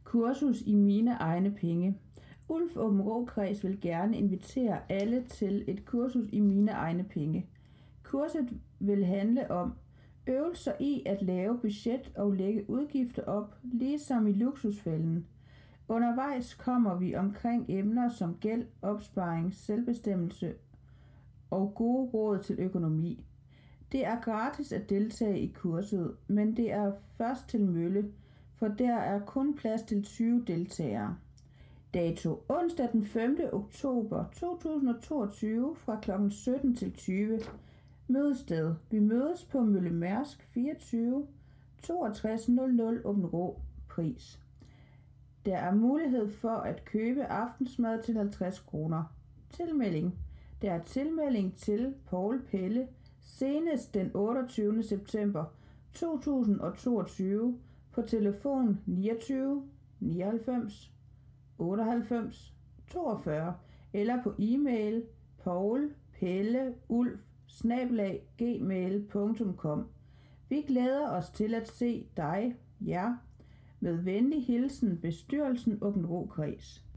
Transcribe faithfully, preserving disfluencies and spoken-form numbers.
Kursus i mine egne penge. Ulf Aabenraa-kreds vil gerne invitere alle til et kursus i mine egne penge. Kurset vil handle om øvelser i at lave budget og lægge udgifter op, ligesom i luksusfælden. Undervejs kommer vi omkring emner som gæld, opsparing, selvbestemmelse og gode råd til økonomi. Det er gratis at deltage i kurset, men det er først til mølle, for der er kun plads til tyve deltagere. Dato onsdag den femte oktober to tusind og toogtyve fra klokken sytten til tyve. Mødested. Vi mødes på Mølle Mærsk fireogtyve toogtres nul nul Aabenraa. Pris. Der er mulighed for at købe aftensmad til halvtreds kroner. Tilmelding. Der er tilmelding til Poul Pelle senest den otteogtyvende september to tusind og toogtyve på telefon niogtyve nioghalvfems otteoghalvfems toogfyrre eller på e-mail paulpelleulf bindestreg gmail punktum com. Vi glæder os til at se dig, jer. Med venlig hilsen bestyrelsen Aabenraa-kreds.